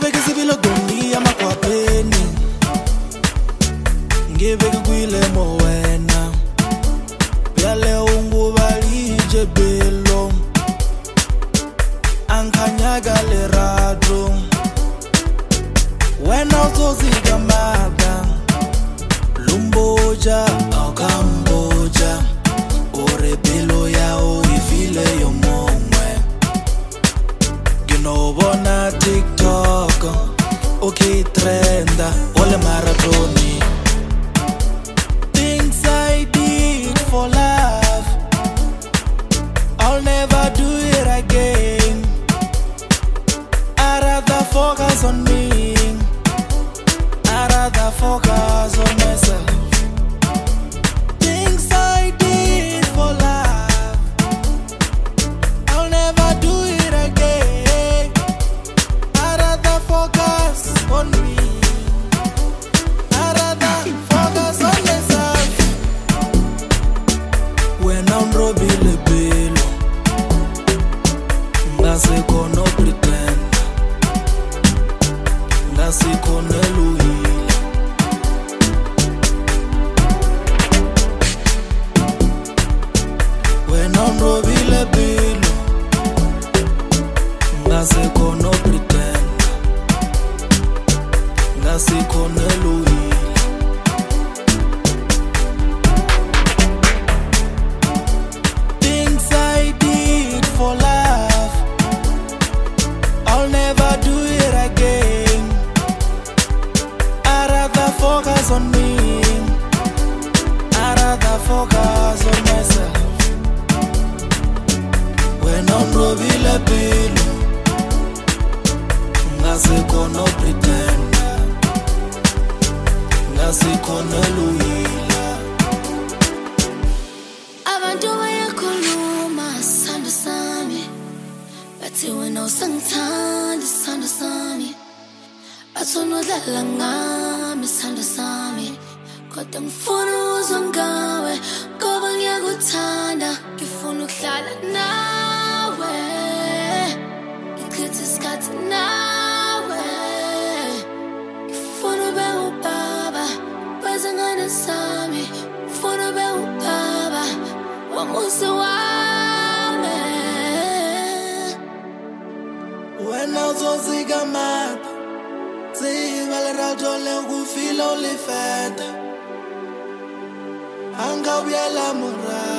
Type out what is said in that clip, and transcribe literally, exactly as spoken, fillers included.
Ngibeke sibilo doni ya makwapeni, ngibeke kwile mo wena. Yale ungu bali jebelo, ankanyaga le rado. Wena utoziga mada, lumboja au kamboja. Ore bilo ya o ifile yo momwe. Gino bona TikTok, okay trenda, ole maratoni. Things I did for love, I'll never do it again. I'd rather focus on me, I'd rather focus on myself. Things I did for love, I'll never do it again. I'd rather focus on me, I'd rather focus on myself. When I'm robile bilo, ngase kono pretend, ngase kono luhila. When I'm robile bilo, ngase kono pretend, ngase kono luhila. Things I did for love, I'll never do it again. I'd rather focus on me, I'd rather focus on myself. When I'm robile bilo, ngase kono pretend, ngase kono luhila. Abantu bayakhuluma sithando sami, bathi wena usangithanda sithando sami, bathi unodlala ngami sithando sami, kodwa ngifuna ukuzwa ngawe ngoba ngiyakuthanda, ngifuna ukuhlala nawe, ngichithe isikhathi nawe, ngifuna ube ubaba wezingane zami, ngifuna ube ubaba wamuzi wami. Wena uzoziga mada, ziba le rato le ukufila ulifeta. Anga uyala mura